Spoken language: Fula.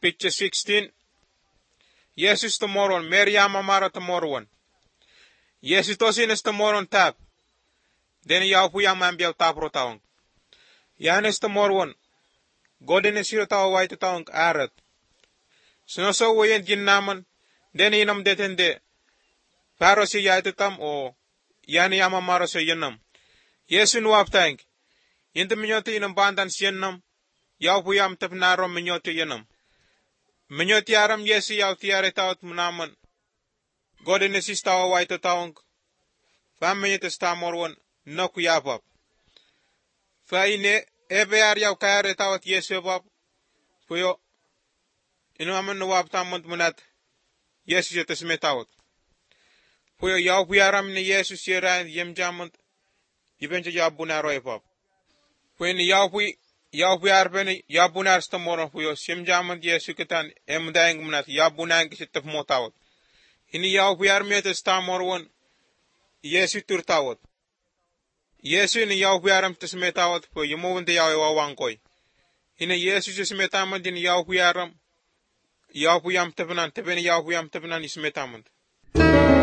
Picture 16. Yesus tomoron, Maryam amara tomoron. Yesus tosin is tomoron tap. Den yaw puyang mambiyaw tapro taong. Yan is tomoron. Godin is siro tawa waito taong arat. Sinoso wayan gin naman. Den inam detende. Paro si yaito tam o yani yama maro sa yanam. Yesu nuwap tank. Yinta minyoto inam bandan siyanam. Yaw puyam tapnaro minyoto yanam. Minyoto yaram Yesu yaw tiyare tawat munaman. Godin is tawa waito taong. Famminyo stamorwan no kuyapap. Fa ine ebear yaw kayare tawat Yesu bab. Puyo ino aman nuwap tamont munat Yesu ya tasme tawat. Puyo yaw puyaram ni Yesu sira yem jamont ibenja yabuna roy pap. Puyo ni yaw puyar beni yabuna stamoron puyo sim jamont Yesu ketan emdaeng munat yabuna kisitaf mo tawat. Ini yaw puyar mi stamorwan Yesu turtawat. Yesu ni yaw puyaram tasmetawat po yumawante yaw wawangkoy. Ina Yesu tasmetaman din yaw puyam tapanan ismetaman.